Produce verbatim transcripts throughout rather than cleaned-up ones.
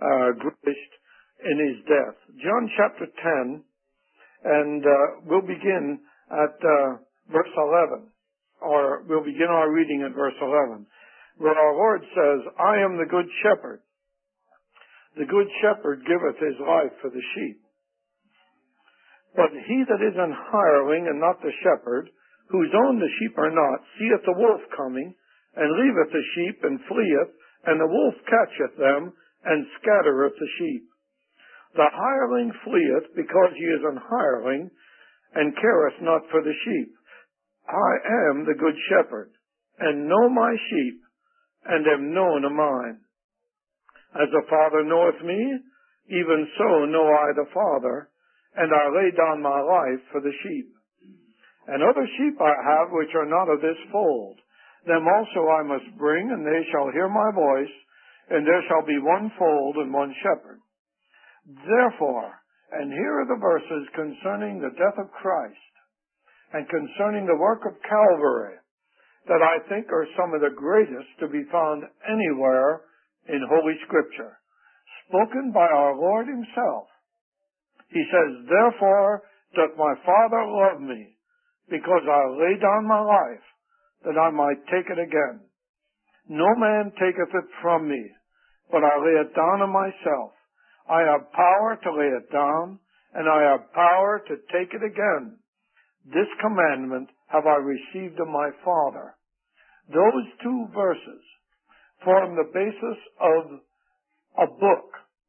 uh, graced in his death. John chapter ten, and uh, we'll begin at uh, verse eleven, or we'll begin our reading at verse eleven, where our Lord says, I am the good shepherd. The good shepherd giveth his life for the sheep. But he that is an hireling and not the shepherd, whose own the sheep are not, seeth the wolf coming, and leaveth the sheep, and fleeth, and the wolf catcheth them, and scattereth the sheep. The hireling fleeth, because he is an hireling, and careth not for the sheep. I am the good shepherd, and know my sheep, and am known of mine. As the Father knoweth me, even so know I the Father, and I lay down my life for the sheep. And other sheep I have which are not of this fold. Them also I must bring, and they shall hear my voice, and there shall be one fold and one shepherd. Therefore, and here are the verses concerning the death of Christ, and concerning the work of Calvary, that I think are some of the greatest to be found anywhere in Holy Scripture, spoken by our Lord himself. He says, Therefore doth my Father love me, because I lay down my life, that I might take it again. No man taketh it from me, but I lay it down of myself. I have power to lay it down, and I have power to take it again. This commandment have I received of my Father. Those two verses form the basis of a book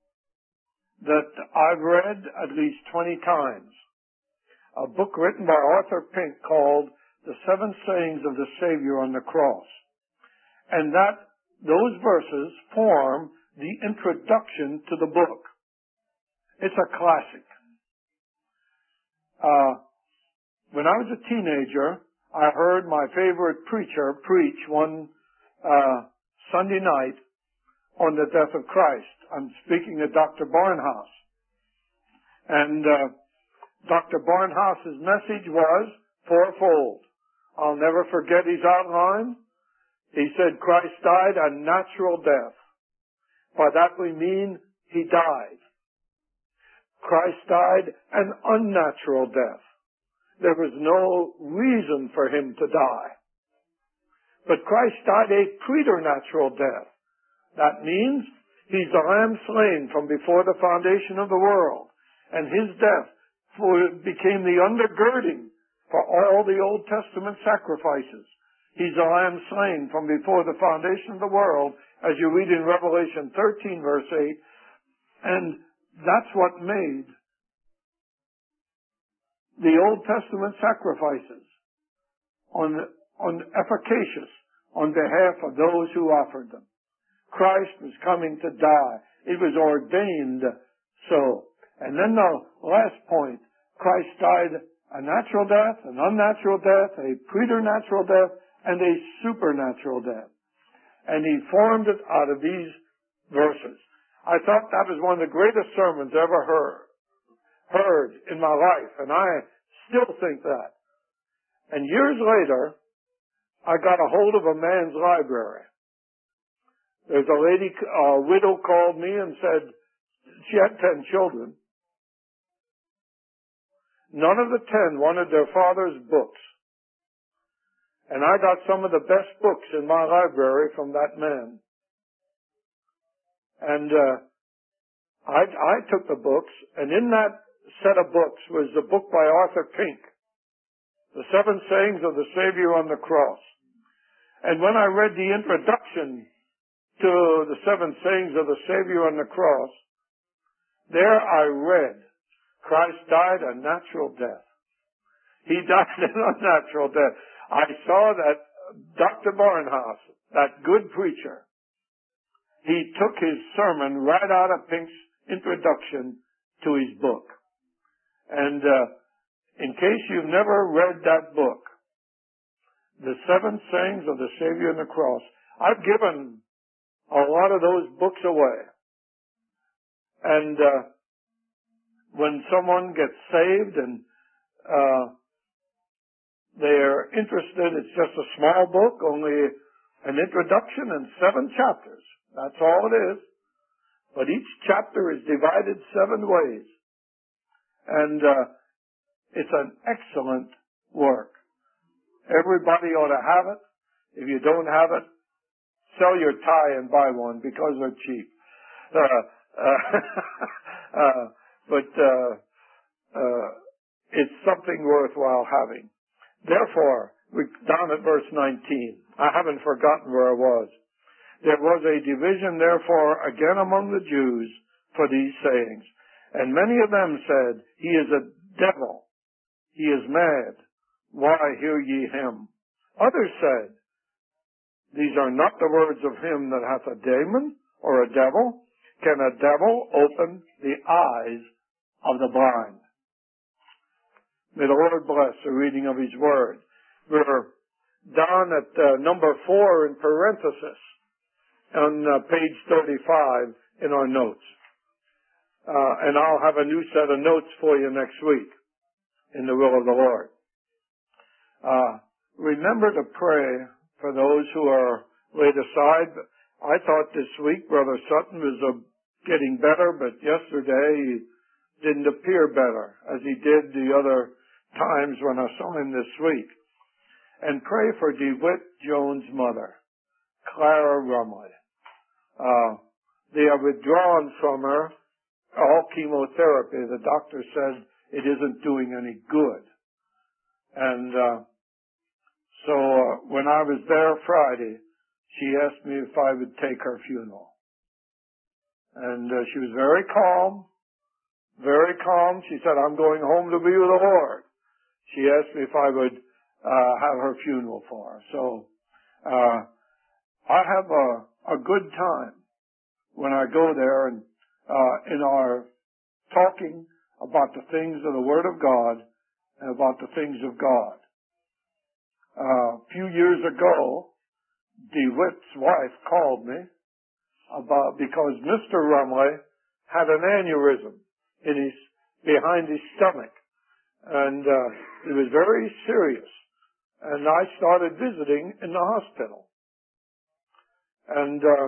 that I've read at least twenty times. A book written by Arthur Pink called The Seven Sayings of the Savior on the Cross. And that, those verses form the introduction to the book. It's a classic. Uh, when I was a teenager, I heard my favorite preacher preach one uh, Sunday night on the death of Christ. I'm speaking of Doctor Barnhouse. And uh, Doctor Barnhouse's message was fourfold. I'll never forget his outline. He said Christ died a natural death. By that we mean he died. Christ died an unnatural death. There was no reason for him to die. But Christ died a preternatural death. That means he's the lamb slain from before the foundation of the world. And his death became the undergirding for all the Old Testament sacrifices. He's the lamb slain from before the foundation of the world, as you read in Revelation thirteen, verse eight. And that's what made the Old Testament sacrifices on, on efficacious on behalf of those who offered them. Christ was coming to die. It was ordained so. And then the last point, Christ died a natural death, an unnatural death, a preternatural death, and a supernatural death. And he formed it out of these verses. I thought that was one of the greatest sermons ever heard, heard in my life, and I still think that. And years later, I got a hold of a man's library. There's a lady, a widow called me and said she had ten children. None of the ten wanted their father's books. And I got some of the best books in my library from that man. And uh, I, I took the books, and in that set of books was the book by Arthur Pink, The Seven Sayings of the Savior on the Cross. And when I read the introduction to the Seven Sayings of the Savior on the Cross, there I read, Christ died a natural death. He died an unnatural death. I saw that Doctor Barnhouse, that good preacher, he took his sermon right out of Pink's introduction to his book. And uh, in case you've never read that book, The Seven Sayings of the Savior on the Cross, I've given a lot of those books away. And uh, when someone gets saved and uh, they're interested, it's just a small book, only an introduction and seven chapters. That's all it is. But each chapter is divided seven ways. And uh, it's an excellent work. Everybody ought to have it. If you don't have it, sell your tie and buy one because they're cheap. Uh, uh, uh, but uh, uh, it's something worthwhile having. Therefore, we, down at verse nineteen, I haven't forgotten where I was. There was a division, therefore, again among the Jews for these sayings. And many of them said, He is a devil. He is mad. Why hear ye him? Others said, These are not the words of him that hath a demon or a devil. Can a devil open the eyes of the blind? May the Lord bless the reading of His Word. We're down at uh, number four in parenthesis on uh, page thirty-five in our notes. Uh, and I'll have a new set of notes for you next week in the will of the Lord. Uh, remember to pray for those who are laid aside. I thought this week Brother Sutton was uh, getting better, but yesterday he didn't appear better as he did the other times when I saw him this week. And pray for DeWitt Jones' mother, Clara Rumley. Uh, they are withdrawn from her all chemotherapy. The doctor said it isn't doing any good. And uh, so uh, when I was there Friday, she asked me if I would take her funeral. And uh, she was very calm, very calm. She said, I'm going home to be with the Lord. She asked me if I would uh, have her funeral for her. So uh, I have a, a good time when I go there and uh, in our talking about the things of the Word of God and about the things of God. Uh, a few years ago, DeWitt's wife called me about because Mister Rumley had an aneurysm in his behind his stomach, and uh, it was very serious. And I started visiting in the hospital, and uh,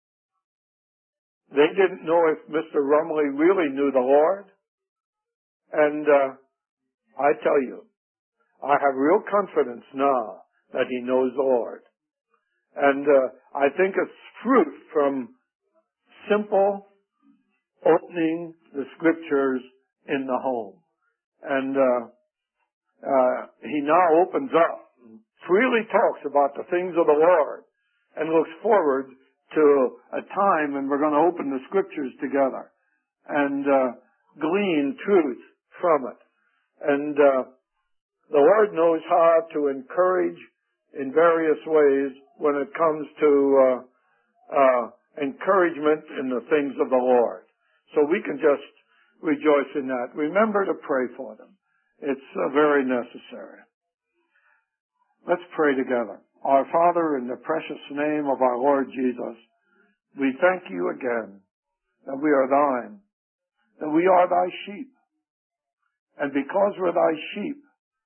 they didn't know if Mister Rumley really knew the Lord. And uh, I tell you, I have real confidence now that he knows the Lord. And uh, I think it's fruit from simple opening the Scriptures in the home. And uh, uh, he now opens up, freely talks about the things of the Lord, and looks forward to a time when we're going to open the Scriptures together and uh, glean truth from it. And uh, the Lord knows how to encourage in various ways when it comes to uh, uh, encouragement in the things of the Lord. So we can just rejoice in that. Remember to pray for them. It's uh, very necessary. Let's pray together. Our Father, in the precious name of our Lord Jesus, we thank you again that we are thine, that we are thy sheep. And because we're thy sheep,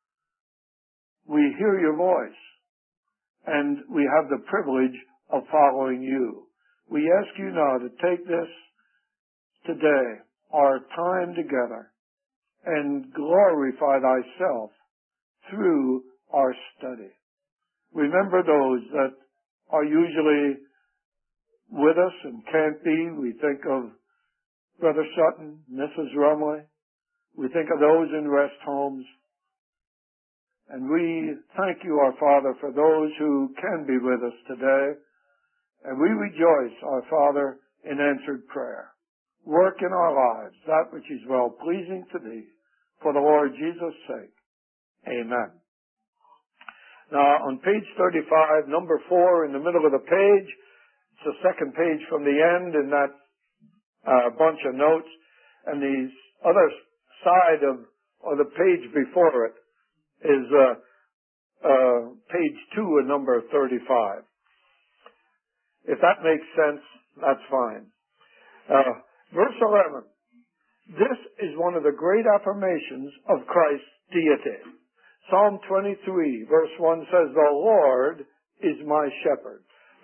we hear your voice, and we have the privilege of following you. We ask you now to take this today, our time together, and glorify thyself through our study. Remember those that are usually with us and can't be. We think of Brother Sutton, Missus Rumley. We think of those in rest homes. And we thank you, our Father, for those who can be with us today. And we rejoice, our Father, in answered prayer. Work in our lives that which is well-pleasing to thee, for the Lord Jesus' sake. Amen. Now, on page thirty-five, number four in the middle of the page, it's the second page from the end in that uh, bunch of notes, and the other side of, or the page before it, is uh, uh, page two and number thirty-five. If that makes sense, that's fine. Uh, verse eleven. This is one of the great affirmations of Christ's deity. Psalm twenty-three, verse one says, The Lord is my shepherd.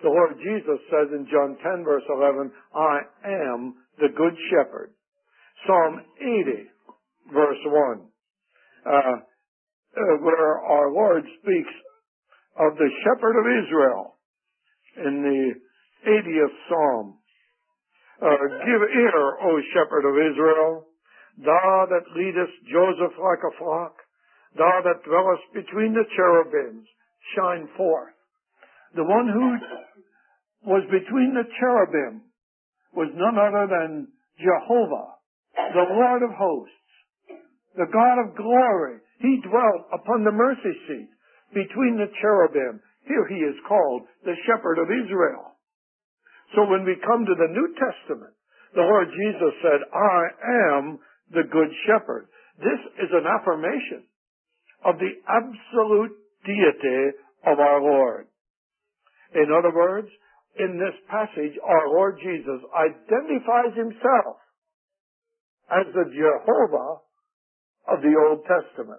The Lord Jesus says in John ten, verse eleven, I am the good shepherd. Psalm eighty, verse one, uh, uh, where our Lord speaks of the shepherd of Israel in the eightieth Psalm. Uh, Give ear, O shepherd of Israel, thou that leadest Joseph like a flock, thou that dwellest between the cherubims, shine forth. The one who was between the cherubim was none other than Jehovah, the Lord of hosts, the God of glory. He dwelt upon the mercy seat between the cherubim. Here he is called the shepherd of Israel. So when we come to the New Testament, the Lord Jesus said, I am the good shepherd. This is an affirmation of the absolute deity of our Lord. In other words, in this passage, our Lord Jesus identifies himself as the Jehovah of the Old Testament.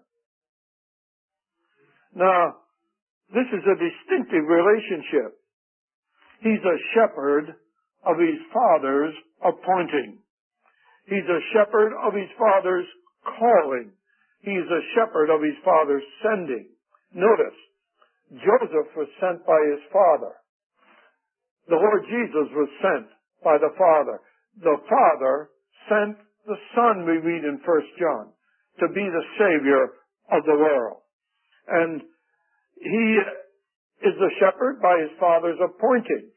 Now, this is a distinctive relationship. He's a shepherd of his Father's appointing. He's a shepherd of his Father's calling. He's a shepherd of his Father's sending. Notice, Joseph was sent by his father. The Lord Jesus was sent by the Father. The Father sent the Son, we read in First John, to be the Savior of the world. And he is the shepherd by his Father's appointing.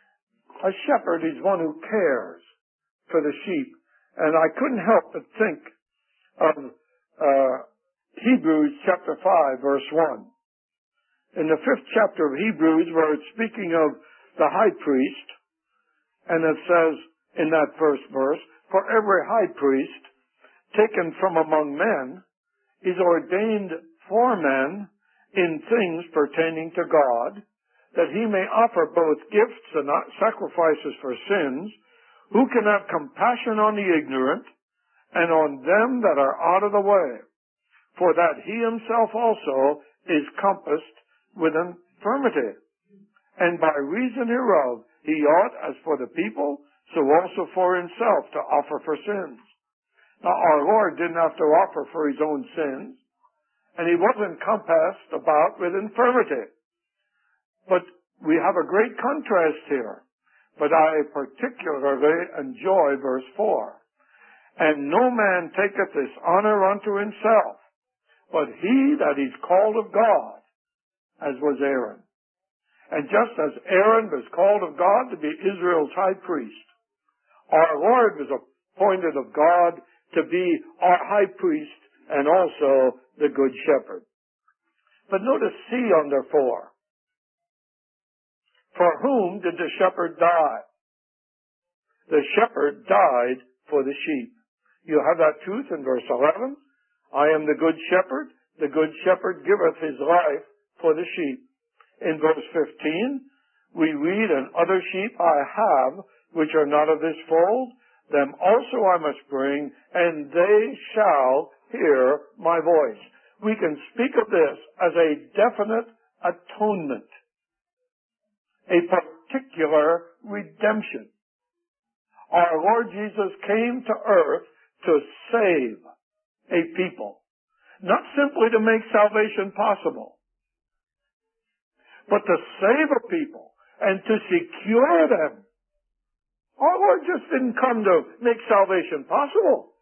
A shepherd is one who cares for the sheep. And I couldn't help but think of uh, Hebrews chapter five, verse one. In the fifth chapter of Hebrews, where it's speaking of the high priest, and it says in that first verse, for every high priest taken from among men is ordained for men in things pertaining to God, that he may offer both gifts and sacrifices for sins, who can have compassion on the ignorant and on them that are out of the way, for that he himself also is compassed with infirmity. And by reason hereof he ought, as for the people, so also for himself, to offer for sins. Now our Lord didn't have to offer for his own sins, and he wasn't compassed about with infirmity. But we have a great contrast here. But I particularly enjoy verse four. And no man taketh this honor unto himself, but he that is called of God, as was Aaron. And just as Aaron was called of God to be Israel's high priest, our Lord was appointed of God to be our high priest and also the good shepherd. But notice C under four. For whom did the shepherd die? The shepherd died for the sheep. You have that truth in verse eleven. I am the good shepherd. The good shepherd giveth his life for the sheep. In verse fifteen, we read, and other sheep I have, which are not of this fold, them also I must bring, and they shall hear my voice. We can speak of this as a definite atonement, a particular redemption. Our Lord Jesus came to earth to save a people, not simply to make salvation possible, but to save a people and to secure them. Our Lord just didn't come to make salvation possible.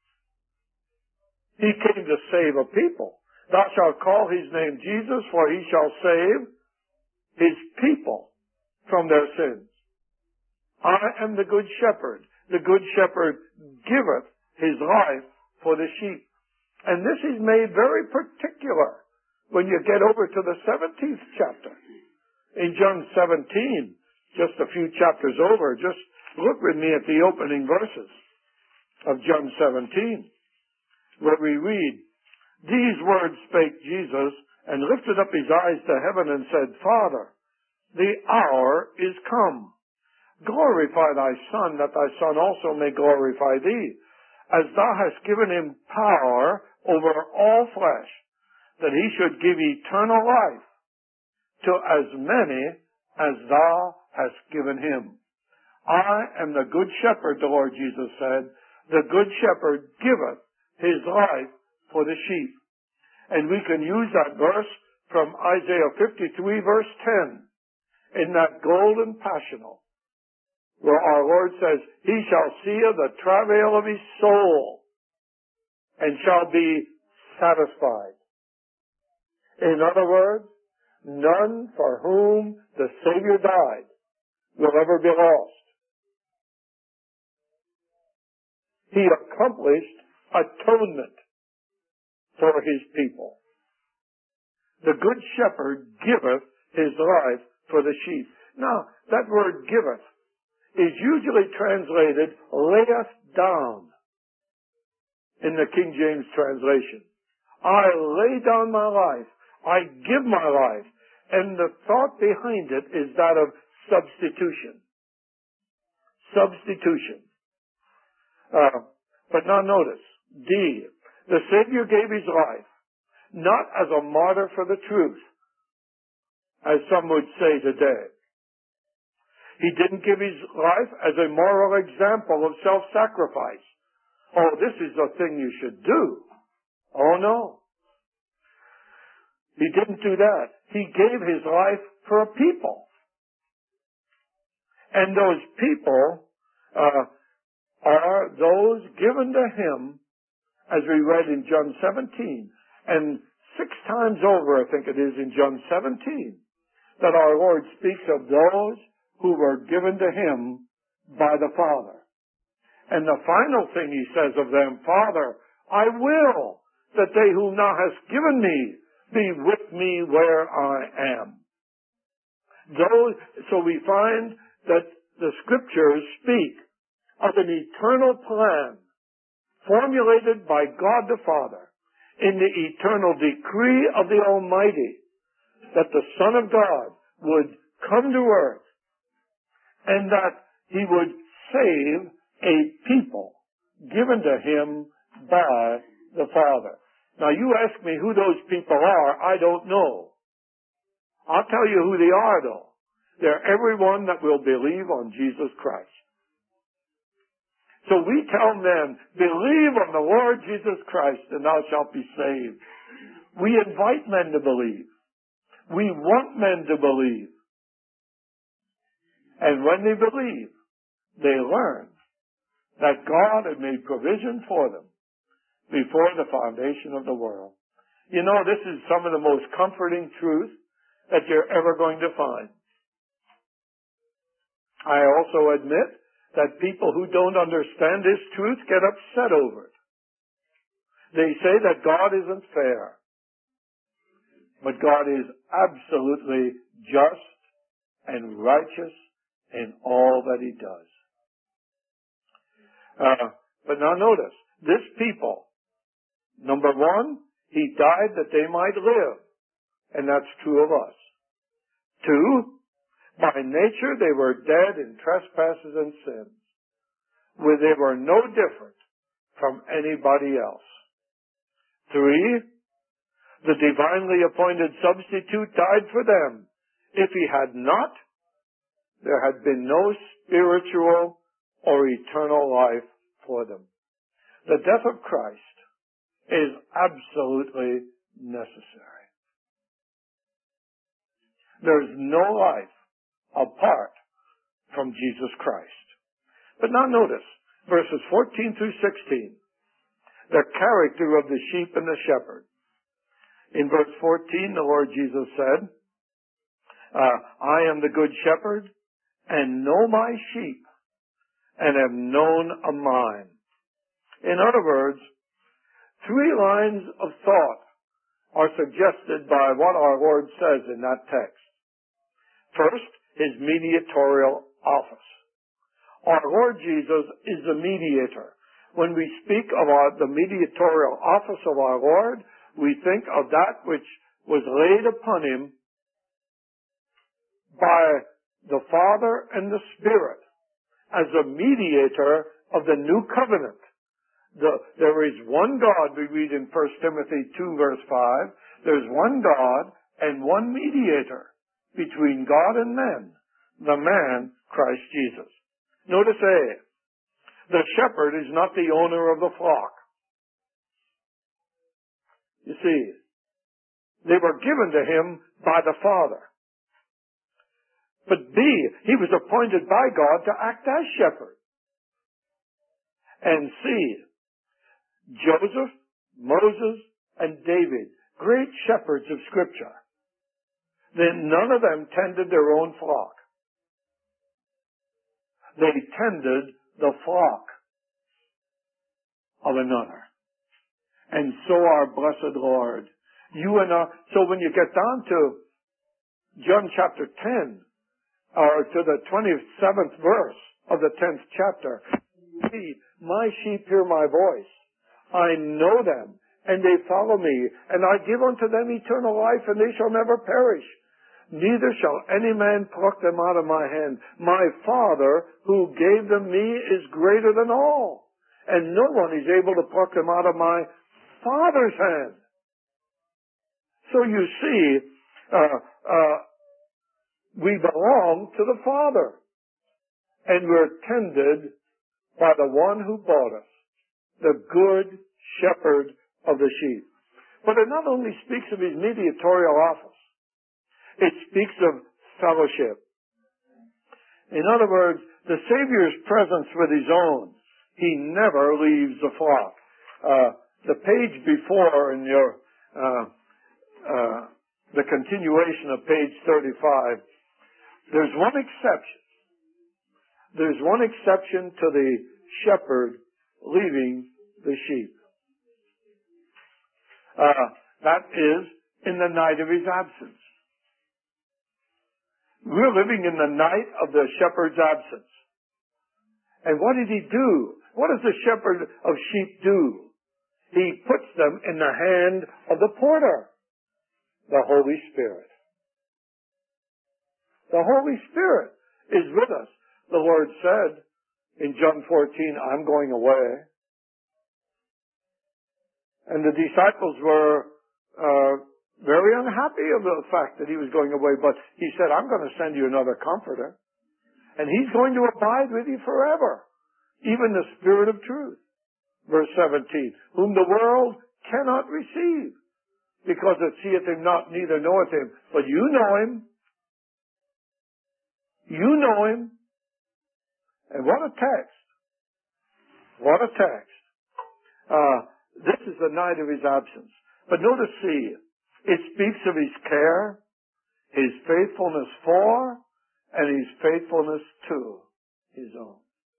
He came to save a people. Thou shalt call his name Jesus, for he shall save his people from their sins. I am the good shepherd. The good shepherd giveth his life for the sheep. And this is made very particular when you get over to the seventeenth chapter. In John seventeen, just a few chapters over, just look with me at the opening verses of John seventeen, where we read, these words spake Jesus, and lifted up his eyes to heaven, and said, Father, the hour is come. Glorify thy Son, that thy Son also may glorify thee, as thou hast given him power over all flesh, that he should give eternal life to as many as thou hast given him. I am the good shepherd, the Lord Jesus said. The good shepherd giveth his life for the sheep. And we can use that verse from Isaiah fifty-three, verse ten, in that golden passional, where our Lord says, he shall see the travail of his soul, and shall be satisfied. In other words, none for whom the Savior died will ever be lost. He accomplished atonement for his people. The good shepherd giveth his life for the sheep. Now, that word giveth is usually translated layeth down in the King James translation. I lay down my life. I give my life. And the thought behind it is that of substitution. Substitution. Uh, but now notice, D, the Savior gave his life, not as a martyr for the truth, as some would say today. He didn't give his life as a moral example of self-sacrifice. Oh, this is the thing you should do. Oh, no. He didn't do that. He gave his life for a people. And those people uh, are those given to him, as we read in John seventeen. And six times over, I think it is in John seventeen, that our Lord speaks of those who were given to him by the Father. And the final thing he says of them, Father, I will that they whom thou hast given me be with me where I am. Those, so we find that the Scriptures speak of an eternal plan formulated by God the Father in the eternal decree of the Almighty, that the Son of God would come to earth and that he would save a people given to him by the Father. Now you ask me who those people are, I don't know. I'll tell you who they are though. They're everyone that will believe on Jesus Christ. So we tell men, believe on the Lord Jesus Christ and thou shalt be saved. We invite men to believe. We want men to believe. And when they believe, they learn that God had made provision for them before the foundation of the world. You know, this is some of the most comforting truth that you're ever going to find. I also admit that people who don't understand this truth get upset over it. They say that God isn't fair. But God is absolutely just and righteous in all that he does. Uh, but now notice, this people, number one, he died that they might live. And that's true of us. Two, by nature they were dead in trespasses and sins, where they were no different from anybody else. Three, the divinely appointed substitute died for them. If he had not, there had been no spiritual or eternal life for them. The death of Christ is absolutely necessary. There's no life apart from Jesus Christ. But now notice, verses fourteen through sixteen, the character of the sheep and the shepherd. In verse fourteen, the Lord Jesus said, uh, I am the good shepherd, and know my sheep, and am known of mine. In other words, three lines of thought are suggested by what our Lord says in that text. First, his mediatorial office. Our Lord Jesus is the mediator. When we speak of our, the mediatorial office of our Lord, we think of that which was laid upon him by the Father and the Spirit as a mediator of the new covenant. The, there is one God, we read in First Timothy two verse five, there's one God and one mediator between God and men, the man, Christ Jesus. Notice A. The shepherd is not the owner of the flock. You see, they were given to him by the Father. But B, he was appointed by God to act as shepherd. And C, Joseph, Moses, and David, great shepherds of Scripture, then none of them tended their own flock. They tended the flock of another. And so our blessed Lord, you and I, so when you get down to John chapter ten, or to the twenty-seventh verse of the tenth chapter, see, my sheep hear my voice. I know them, and they follow me, and I give unto them eternal life, and they shall never perish. Neither shall any man pluck them out of my hand. My Father, who gave them me, is greater than all, and no one is able to pluck them out of my Father's hand. So you see, uh, uh, we belong to the Father, and we're tended by the one who bought us, the good shepherd of the sheep. But it not only speaks of his mediatorial office, it speaks of fellowship. In other words, the Savior's presence with his own. He never leaves the flock. Uh, the page before in your, uh, uh, the continuation of page thirty-five, there's one exception. There's one exception to the shepherd leaving the sheep. Uh, that is in the night of his absence. We're living in the night of the shepherd's absence. And what did he do? What does the shepherd of sheep do? He puts them in the hand of the porter, the Holy Spirit. The Holy Spirit is with us. The Lord said in John fourteen, I'm going away. And the disciples were uh, very unhappy of the fact that he was going away, but he said, I'm going to send you another comforter, and he's going to abide with you forever, even the Spirit of truth. Verse seventeen, whom the world cannot receive, because it seeth him not, neither knoweth him. But you know him. You know him. And what a text. What a text. Uh, this is the night of his absence. But notice, see, it speaks of his care, his faithfulness for, and his faithfulness to his own.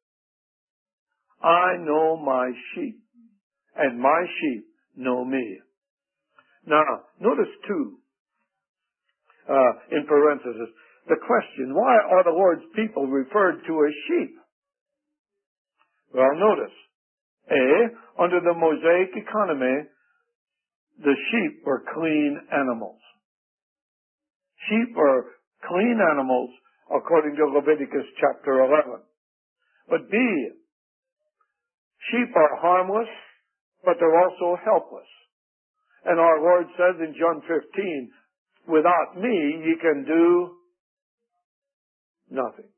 I know my sheep, and my sheep know me. Now, notice too, uh, in parenthesis, the question, why are the Lord's people referred to as sheep? Well, notice, A, under the Mosaic economy, the sheep were clean animals. Sheep were clean animals according to Leviticus chapter eleven. But B, sheep are harmless, but they're also helpless. And our Lord says in John fifteen, without me ye can do nothing.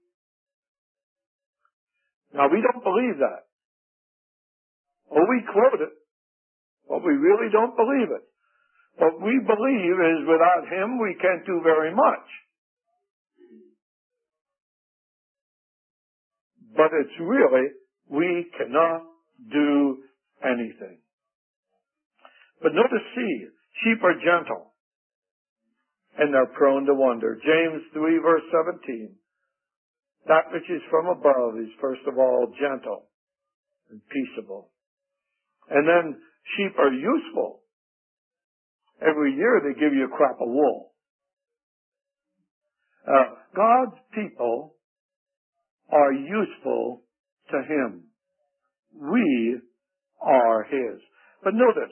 Now we don't believe that. Oh, we quote it, but we really don't believe it. What we believe is without him we can't do very much. But it's really, we cannot do anything. But notice C, sheep are gentle, and they're prone to wander. James three verse seventeen, that which is from above is first of all gentle and peaceable. And then sheep are useful. Every year they give you a crop of wool. Uh, God's people are useful to him. We are his. But notice,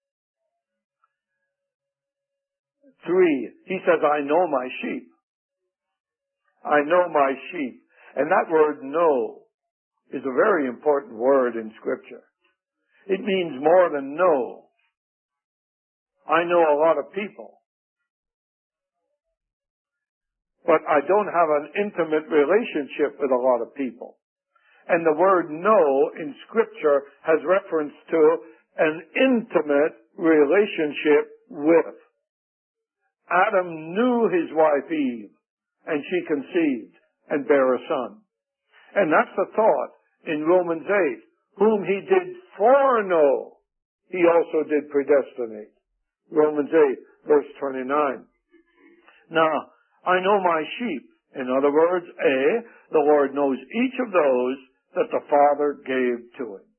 three, he says, I know my sheep. I know my sheep. And that word know is a very important word in Scripture. It means more than know. I know a lot of people. but I don't have an intimate relationship with a lot of people. And the word know in Scripture has reference to an intimate relationship with. Adam knew his wife Eve, and she conceived and bare a son. And that's the thought in Romans eight. Whom he did foreknow, he also did predestinate. Romans eight, verse twenty-nine. Now, I know my sheep. In other words, A, the Lord knows each of those that the Father gave to him.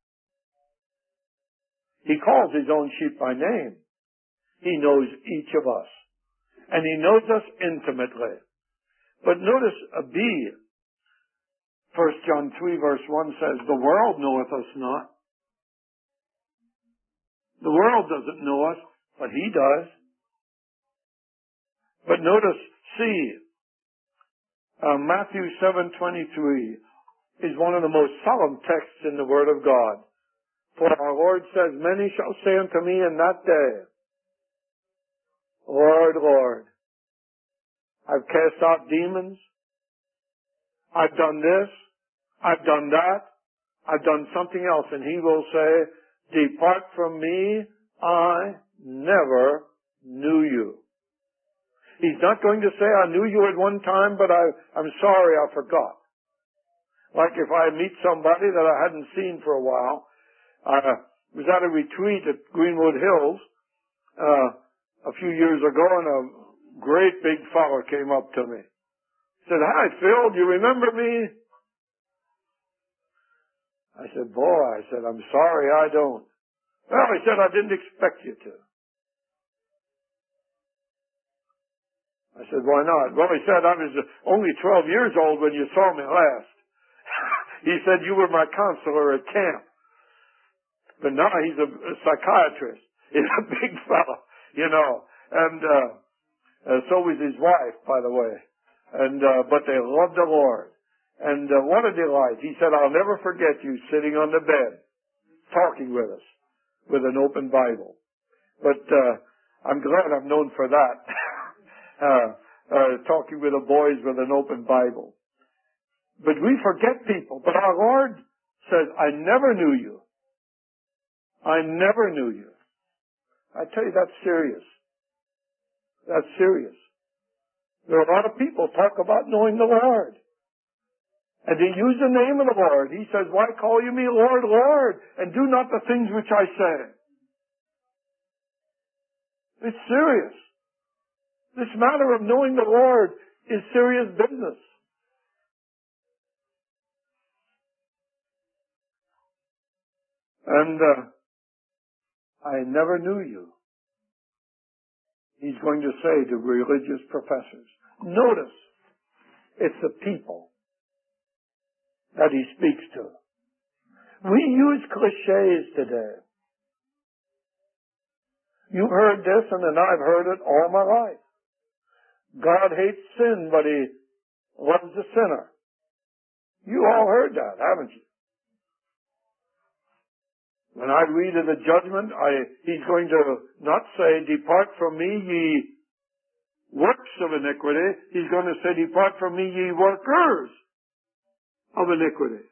He calls his own sheep by name. He knows each of us. And he knows us intimately. But notice a B. First John three verse one says, the world knoweth us not. The world doesn't know us, but he does. But notice C. Uh, Matthew seven twenty-three is one of the most solemn texts in the Word of God. For our Lord says, many shall say unto me in that day, Lord, Lord, I've cast out demons. I've done this. I've done that. I've done something else. And he will say, depart from me. I never knew you. He's not going to say, I knew you at one time, but I, I'm sorry I forgot. Like if I meet somebody that I hadn't seen for a while. I was at a retreat at Greenwood Hills uh, a few years ago, and a great big fella came up to me. Said, hi, Phil, do you remember me? I said, boy, I said, I'm sorry, I don't. Well, he said, I didn't expect you to. I said, why not? Well, he said, I was only twelve years old when you saw me last. He said, you were my counselor at camp. But now he's a, a psychiatrist. He's a big fella, you know. And uh, uh, so was his wife, by the way. And uh, but they loved the Lord. And uh, what a delight. He said, I'll never forget you sitting on the bed, talking with us, with an open Bible. But uh, I'm glad I'm known for that. uh, uh, talking with the boys with an open Bible. But we forget people. But our Lord says, I never knew you. I never knew you. I tell you, that's serious. That's serious. There are a lot of people talk about knowing the Lord. And they use the name of the Lord. He says, why call you me Lord, Lord, and do not the things which I say? It's serious. This matter of knowing the Lord is serious business. And uh, I never knew you. He's going to say to religious professors. Notice, it's the people that he speaks to. We use cliches today. You've heard this, and then I've heard it all my life. God hates sin, but he loves the sinner. You all heard that, haven't you? When I read of the judgment, I, he's going to not say, depart from me, ye works of iniquity. He's going to say, depart from me, ye workers of iniquity.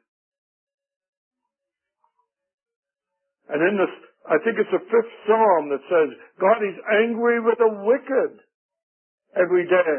And in this, I think it's the fifth Psalm that says, God is angry with the wicked every day.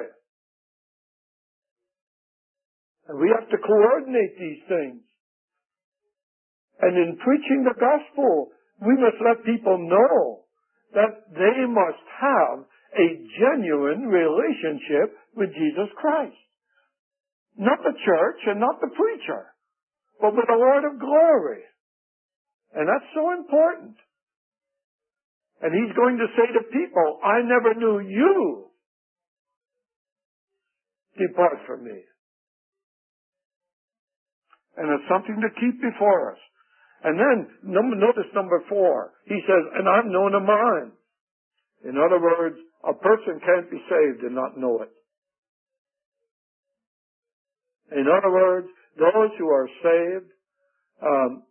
And we have to coordinate these things. And in preaching the gospel, we must let people know that they must have a genuine relationship with Jesus Christ. Not the church and not the preacher, but with the Lord of glory. And that's so important. And he's going to say to people, I never knew you. Depart from me. And it's something to keep before us. And then, number, notice number four. He says, and I'm known of mine. In other words, a person can't be saved and not know it. In other words, those who are saved, um,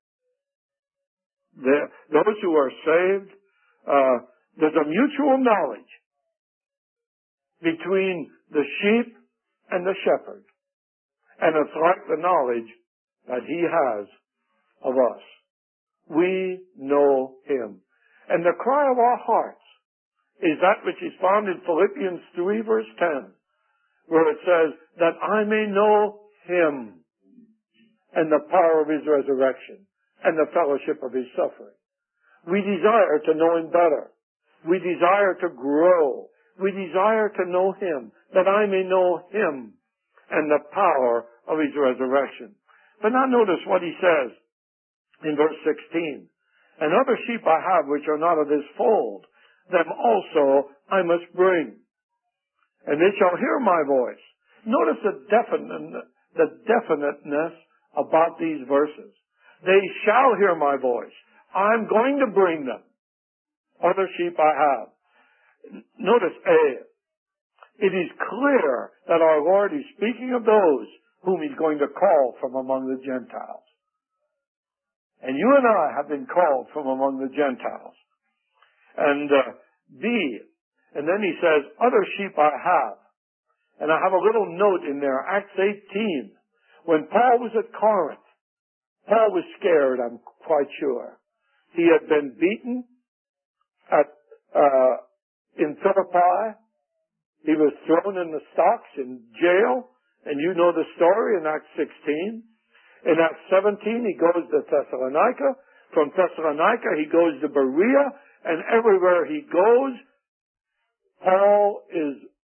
those who are saved, uh, there's a mutual knowledge between the sheep and the shepherd. And it's like the knowledge that he has of us. We know him. And the cry of our hearts is that which is found in Philippians three verse ten, where it says, that I may know him and the power of his resurrection and the fellowship of his suffering. We desire to know him better. We desire to grow. We desire to know him, that I may know him and the power of his resurrection. But now notice what he says in verse sixteen. And other sheep I have which are not of this fold, them also I must bring. And they shall hear my voice. Notice the definite, the definiteness about these verses. They shall hear my voice. I'm going to bring them. Other sheep I have. Notice A. It is clear that our Lord is speaking of those whom he's going to call from among the Gentiles. And you and I have been called from among the Gentiles. And uh, B, and then he says, other sheep I have. And I have a little note in there, Acts eighteen. When Paul was at Corinth, Paul was scared, I'm quite sure. He had been beaten at uh, in Philippi. He was thrown in the stocks in jail. And you know the story in Acts sixteen. In Acts seventeen, he goes to Thessalonica. From Thessalonica, he goes to Berea. And everywhere he goes, Paul is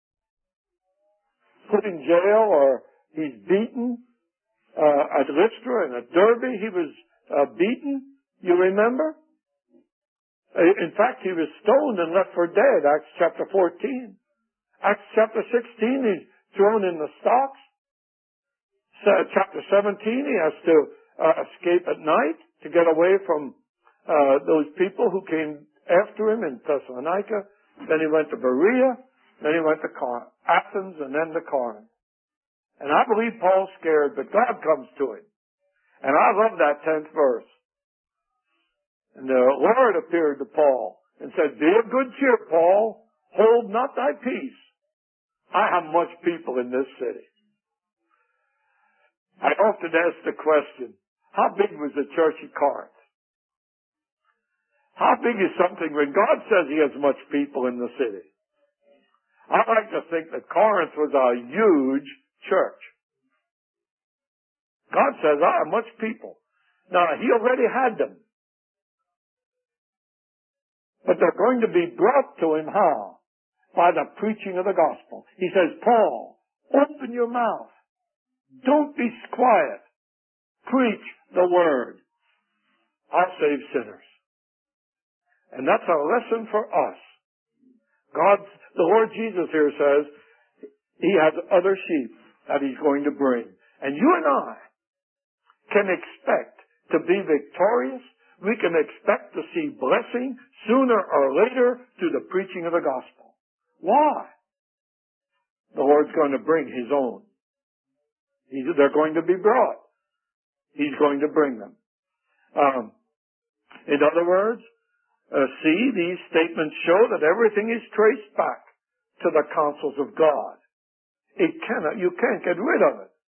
put in jail or he's beaten. Uh, at Lystra and at Derbe, he was uh, beaten. You remember? In fact, he was stoned and left for dead. Acts chapter fourteen. Acts chapter sixteen, he's thrown in the stocks. Chapter seventeen, he has to uh, escape at night to get away from uh, those people who came after him in Thessalonica. Then he went to Berea. Then he went to Cor- Athens and then to Corinth. And I believe Paul's scared, but God comes to him. And I love that tenth verse. And the Lord appeared to Paul and said, be of good cheer, Paul. Hold not thy peace. I have much people in this city. I often ask the question, how big was the church at Corinth? How big is something when God says he has much people in the city? I like to think that Corinth was a huge church. God says, I have much people. Now, he already had them. But they're going to be brought to him how? By the preaching of the gospel. He says, Paul, open your mouth. Don't be quiet. Preach the word. I'll save sinners. And that's a lesson for us. God, the Lord Jesus here says, he has other sheep that he's going to bring. And you and I can expect to be victorious. We can expect to see blessing sooner or later through the preaching of the gospel. Why? The Lord's going to bring his own. He's, they're going to be brought. He's going to bring them. Um, in other words, uh, see, these statements show that everything is traced back to the counsels of God. It cannot, you can't get rid of it.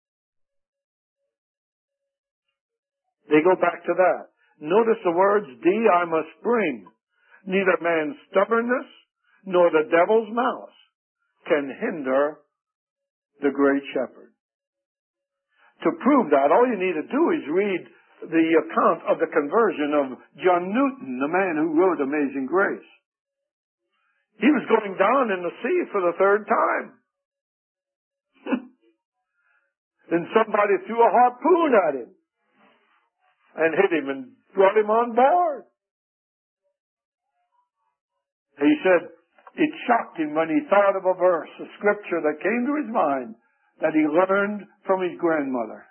They go back to that. Notice the words, D, I must bring. Neither man's stubbornness nor the devil's malice can hinder the great shepherd. To prove that, all you need to do is read the account of the conversion of John Newton, the man who wrote Amazing Grace. He was going down in the sea for the third time. Then somebody threw a harpoon at him and hit him and brought him on board. He said it shocked him when he thought of a verse, a scripture that came to his mind that he learned from his grandmother.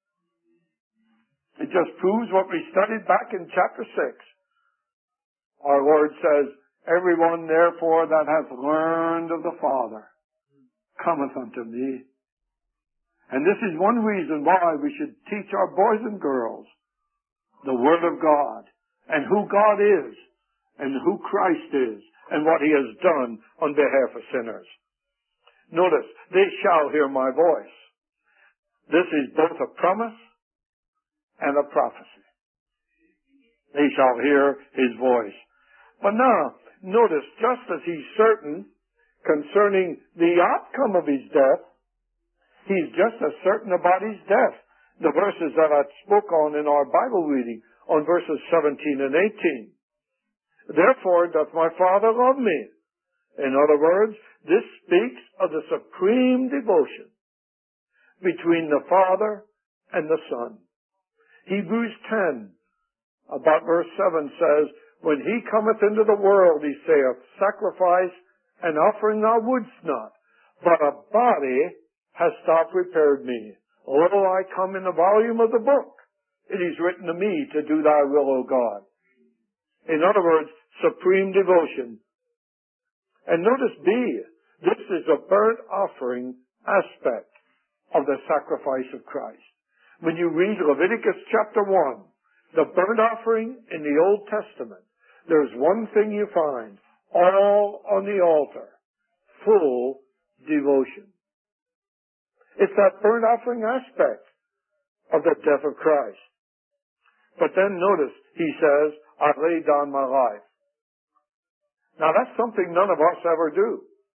It just proves what we studied back in chapter six. Our Lord says, everyone therefore that hath learned of the Father cometh unto me. And this is one reason why we should teach our boys and girls the Word of God and who God is and who Christ is and what he has done on behalf of sinners. Notice, they shall hear my voice. This is both a promise and a prophecy. They shall hear his voice. But now, notice, just as he's certain concerning the outcome of his death, he's just as certain about his death. The verses that I spoke on in our Bible reading, on verses seventeen and eighteen. Therefore doth my Father love me. In other words, this speaks of the supreme devotion between the Father and the Son. Hebrews ten, about verse seven says, when he cometh into the world, he saith, sacrifice and offering thou wouldst not, but a body hast thou prepared me. Lo, I come in the volume of the book. It is written to me to do thy will, O God. In other words, supreme devotion. And notice B, this is a burnt offering aspect of the sacrifice of Christ. When you read Leviticus chapter one, the burnt offering in the Old Testament, there's one thing you find, all on the altar, full devotion. It's that burnt offering aspect of the death of Christ. But then notice, he says, I laid down my life. Now that's something none of us ever do.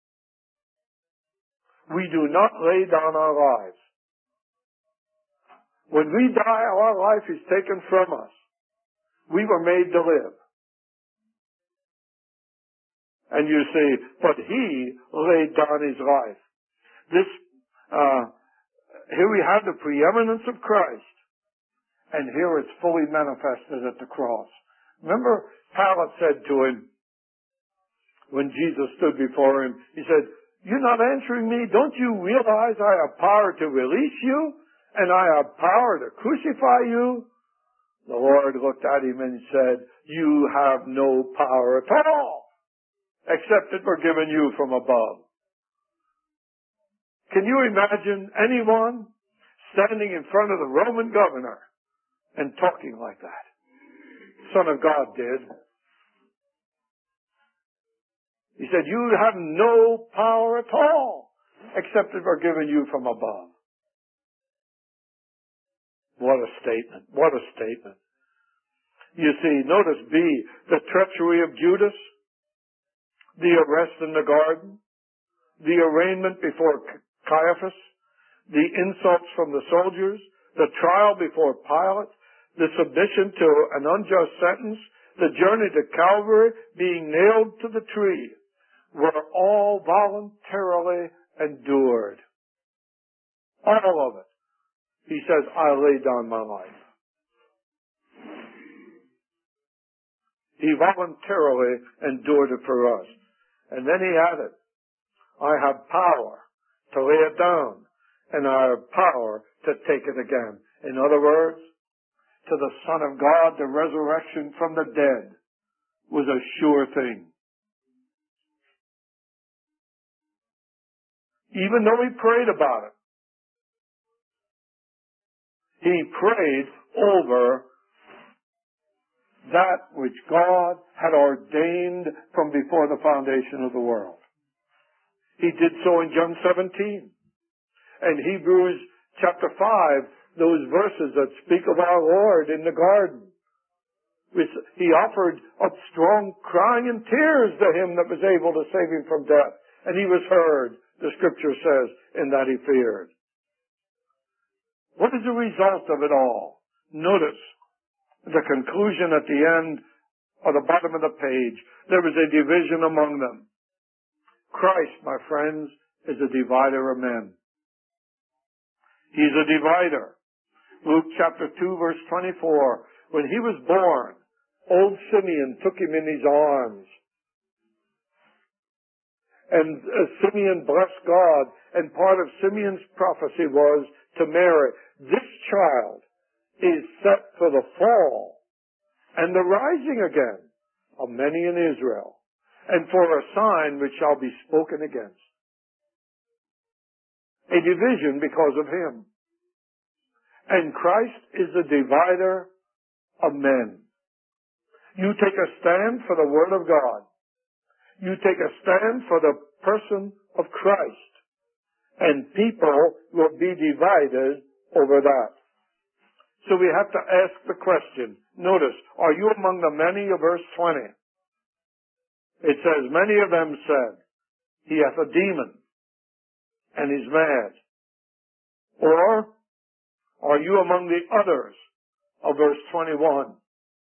We do not lay down our lives. When we die, our life is taken from us. We were made to live. And you see, but he laid down his life. This, uh, here we have the preeminence of Christ. And here it's fully manifested at the cross. Remember, Pilate said to him, when Jesus stood before him, he said, you're not answering me? Don't you realize I have power to release you? And I have power to crucify you? The Lord looked at him and said, you have no power at all, except it were given you from above. Can you imagine anyone standing in front of the Roman governor and talking like that? Son of God did. He said, you have no power at all, except it were given you from above. What a statement. What a statement. You see, notice B, the treachery of Judas, the arrest in the garden, the arraignment before Caiaphas, the insults from the soldiers, the trial before Pilate, the submission to an unjust sentence, the journey to Calvary, being nailed to the tree, were all voluntarily endured. All of it. He says, I laid down my life. He voluntarily endured it for us. And then he added, I have power to lay it down, and I have power to take it again. In other words, to the Son of God, the resurrection from the dead was a sure thing. Even though he prayed about it, he prayed over that which God had ordained from before the foundation of the world. He did so in John seventeen. And Hebrews chapter five, those verses that speak of our Lord in the garden. He offered up strong crying and tears to him that was able to save him from death. And he was heard, the scripture says, in that he feared. What is the result of it all? Notice the conclusion at the end or the bottom of the page. There was a division among them. Christ, my friends, is a divider of men. He's a divider. Luke chapter two verse twenty-four. When he was born, old Simeon took him in his arms. And uh, Simeon blessed God, and part of Simeon's prophecy was to Mary, this child is set for the fall and the rising again of many in Israel, and for a sign which shall be spoken against. A division because of him. And Christ is the divider of men. You take a stand for the Word of God. You take a stand for the person of Christ. And people will be divided over that. So we have to ask the question. Notice, are you among the many of verse twenty? It says, many of them said, he hath a demon, and is mad. Or, are you among the others of verse twenty-one?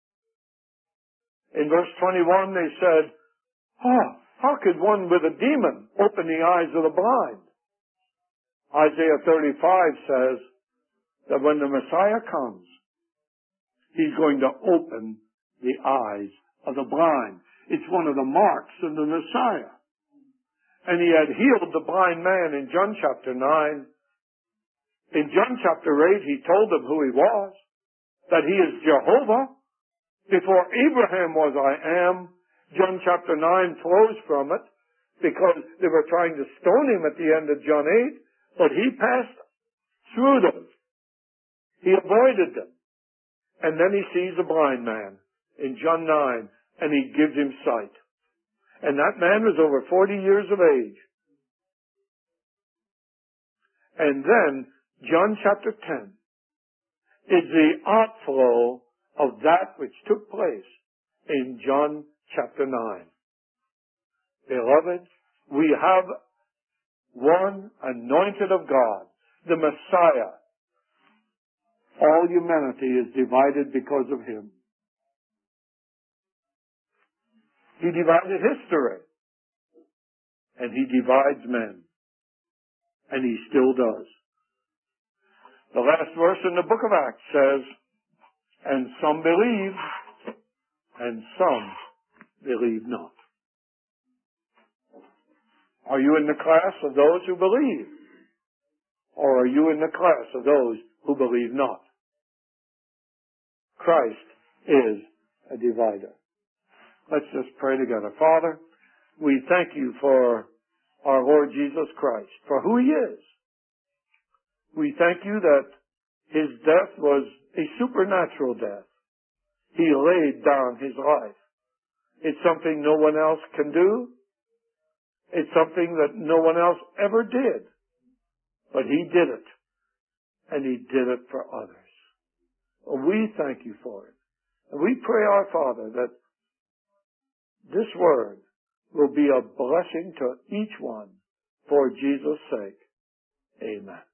In verse twenty-one they said, oh, how could one with a demon open the eyes of the blind? Isaiah thirty-five says that when the Messiah comes, he's going to open the eyes of the blind. It's one of the marks of the Messiah. And he had healed the blind man in John chapter nine. In John chapter eight, he told them who he was, that he is Jehovah. Before Abraham was, I am. John chapter nine flows from it because they were trying to stone him at the end of John eight, but he passed through them. He avoided them. And then he sees a blind man in John nine, and he gives him sight. And that man was over forty years of age. And then, John chapter ten is the outflow of that which took place in John chapter nine. Beloved, we have one anointed of God, the Messiah. All humanity is divided because of him. He divided history. And he divides men. And he still does. The last verse in the book of Acts says, and some believed, and some believe not. Are you in the class of those who believe? Or are you in the class of those who believe not? Christ is a divider. Let's just pray together. Father, we thank you for our Lord Jesus Christ, for who he is. We thank you that his death was a supernatural death. He laid down his life. It's something no one else can do. It's something that no one else ever did. But he did it. And he did it for others. We thank you for it. And we pray, our Father, that this word will be a blessing to each one for Jesus' sake. Amen.